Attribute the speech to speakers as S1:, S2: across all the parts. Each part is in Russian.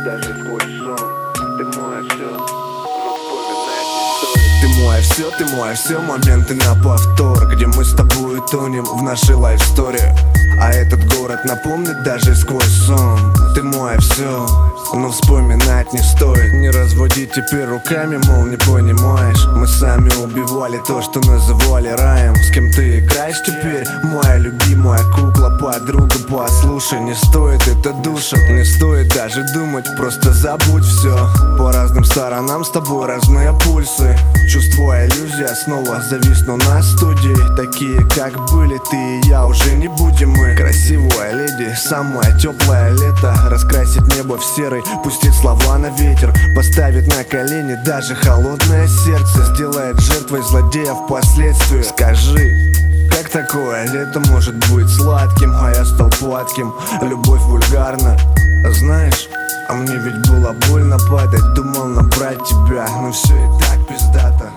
S1: даже сквозь сон. Ты мое все, но вспоминать не стоит.
S2: Ты мое все, моменты на повтор, где мы с тобой тонем в нашей лайфсторе. А этот город напомнит даже сквозь сон. Ты мое все, но вспоминать не стоит. Не разводи теперь руками, мол, не понимаешь. Мы сами убивали то, что называли раем. С кем ты играешь теперь? Моя любимая кукла, подруга, послушай. Не стоит это душа, не стоит даже думать, просто забудь все. По разным сторонам с тобой разные пульсы. Чувство, иллюзия, снова зависну на студии. Такие как были ты и я, уже не будем мы. Красивая леди, самое теплое лето. Раскрасить небо в серый, пустить слова на ветер. Поставить на колени даже холодное сердце. Сделает жертвой злодея впоследствии. Скажи, как такое лето может быть сладким, а я стал платким? Любовь вульгарна, знаешь, а мне ведь было больно падать. Думал набрать тебя, но все и так пиздато.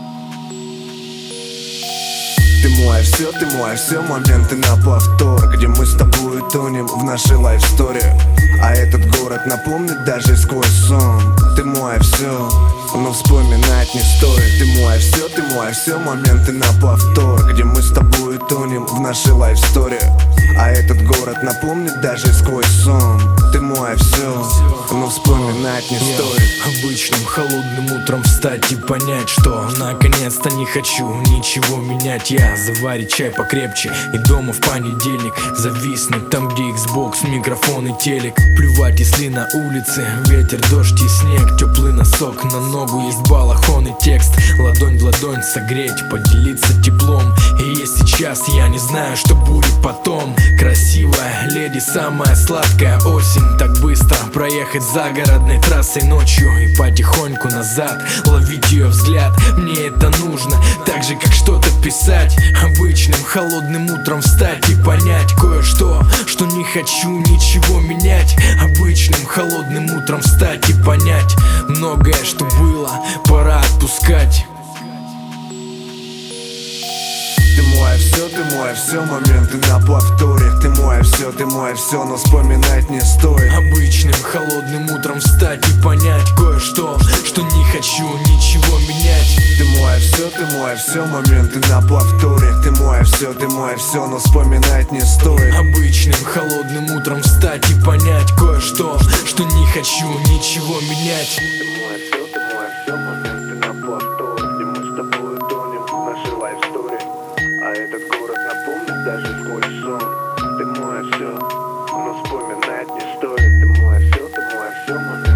S2: Ты мое все, моменты на повтор, где мы с тобой тонем в нашей лайфсторе. А этот город напомнит даже сквозь сон. Ты мое все, но вспоминать не стоит. Ты мое все, моменты на повтор, где мы с тобой тонем в нашей лайфсторе. А этот город напомнит даже сквозь сон. Ты мое все, но вспоминать не стоит.
S3: Обычным холодным утром встать и понять, что наконец-то не хочу ничего менять. Я заварить чай покрепче и дома в понедельник зависнуть там, где Xbox, микрофон и телек. Плевать, если на улице ветер, дождь и снег. Теплый носок на ногу, есть балахон и текст. Ладонь в ладонь согреть, поделиться теплом. И есть сейчас, я не знаю, что будет потом. Красивая леди, самая сладкая осень. Так быстро проехать загородной трассой ночью и потихоньку назад ловить ее взгляд. Мне это нужно, так же как что-то писать. Обычным холодным утром встать и понять кое-что, что не хочу ничего менять. Обычным холодным утром встать и понять многое, что было, пора отпускать.
S2: Ты мое все, моменты на повторе. Ты мое все, но вспоминать не стоит.
S3: Обычным холодным утром встать и понять кое-что, что не хочу ничего менять.
S2: Ты мое все, моменты на повторе. Ты мое все, но вспоминать не стоит.
S3: Обычным холодным утром встать и понять кое-что, что не хочу ничего менять.
S1: Ты мое все, моменты на повтор, где мы с тобой тонем в нашей лайфсторе. А этот город напомнит даже сквозь сон. Ты мое все, но вспоминать не стоит. Ты мое все, моменты